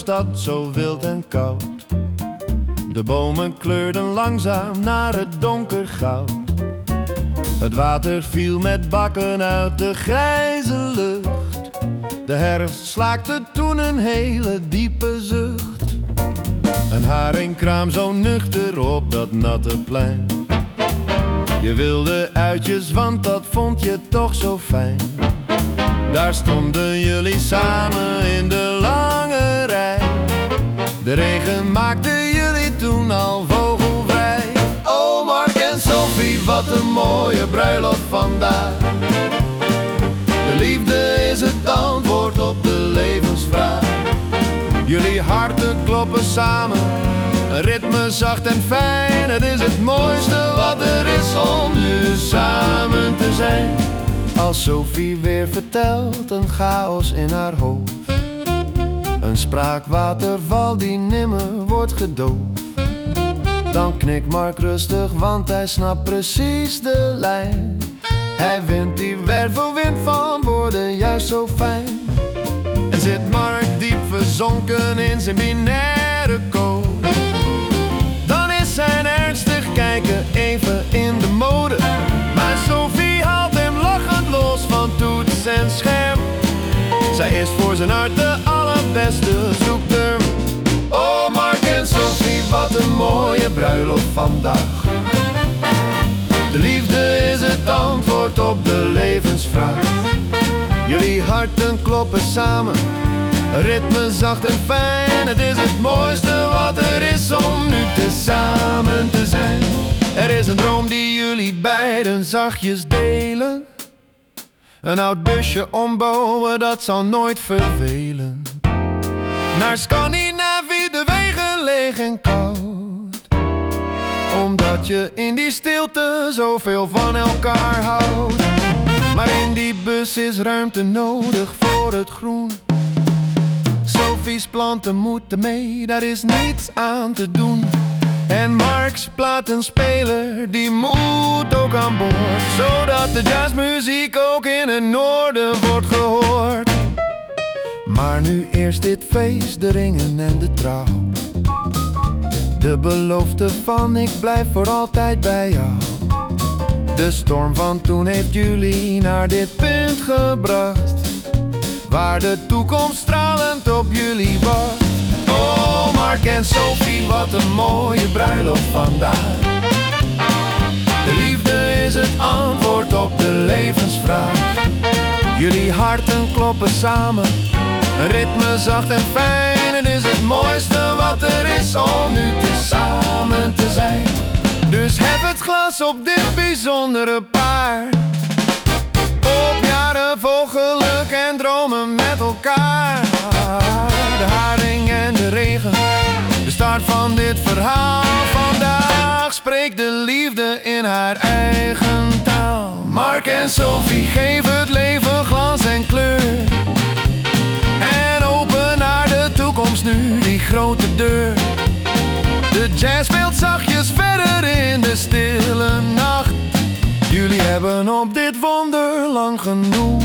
stad zo wild en koud. De bomen kleurden langzaam naar het donker goud. Het water viel met bakken uit de grijze lucht. De herfst slaakte toen een hele diepe zucht. Een haringkraam zo nuchter op dat natte plein. Je wilde uitjes, want dat vond je toch zo fijn. Daar stonden jullie samen in de lange rij. De regen maakte jullie toen al vogelvrij. Oh, Mark en Sophie, wat een mooie bruiloft vandaag. De liefde is het antwoord op de levensvraag. Jullie harten kloppen samen, een ritme zacht en fijn. Het is het mooiste wat er is om nu samen te zijn. Als Sophie weer vertelt, een chaos in haar hoofd. Een spraakwaterval die nimmer wordt gedoofd. Dan knikt Mark rustig, want hij snapt precies de lijn. Hij vindt die wervelwind van woorden juist zo fijn. En zit Mark diep verzonken in zijn binaire code, dan is zijn ernstig kijken even in de mode. Maar Sophie haalt hem lachend los van toets en scherm. Zij is voor zijn hart de allerbeste zoekterm. Oh, Mark en Sophie, wat een mooie bruiloft vandaag. De liefde is het antwoord op de levensvraag. Jullie harten kloppen samen, een ritme zacht en fijn. Het is het mooiste wat er is om nu tezamen te zijn. Er is een droom die jullie beiden zachtjes delen. Een oud busje ombouwen, dat zal nooit vervelen. Naar Scandinavië, de wegen leeg en koud. Omdat je in die stilte zoveel van elkaar houdt. Maar in die bus is ruimte nodig voor het groen. Sophie's planten moeten mee, daar is niets aan te doen. En Mark's platenspeler, die moet ook aan boord, zodat de jazzmuziek ook in het noorden wordt gehoord. Maar nu eerst dit feest, de ringen en de trouw. De belofte van ik blijf voor altijd bij jou. De storm van toen heeft jullie naar dit punt gebracht, waar de toekomst stralend op jullie wacht. Oh, Mark en Sophie, wat een mooie bruiloft vandaag. De liefde is het antwoord op de levensvraag. Jullie harten kloppen samen, een ritme zacht en fijn. Het is het mooiste wat er is om nu samen te zijn. Dus hef het glas op dit bijzondere paar. Op jaren vol geluk en dromen met elkaar. De haring en de regen, de start van dit verhaal. Vandaag spreekt de liefde in haar eigen taal. Mark en Sophie geven het leven glans en kleur. En open naar de toekomst nu die grote deur. De jazz speelt zachtjes verder in de stille nacht. Jullie hebben op dit wonder lang genoeg